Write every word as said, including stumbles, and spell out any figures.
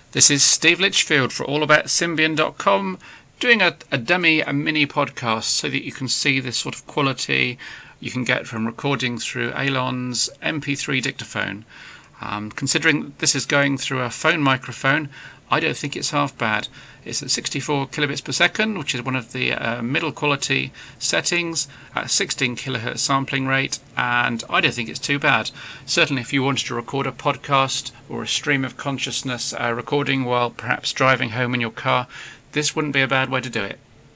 This is Steve Litchfield for all about symbian dot com, doing a, a dummy a mini podcast so that you can see this sort of quality you can get from recording through Alon's M P three dictaphone. Um, considering this is going through a phone microphone, I don't think it's half bad. It's at sixty-four kilobits per second, which is one of the uh, middle quality settings, at sixteen kilohertz sampling rate, and I don't think it's too bad. Certainly if you wanted to record a podcast or a stream of consciousness uh, recording while perhaps driving home in your car, this wouldn't be a bad way to do it.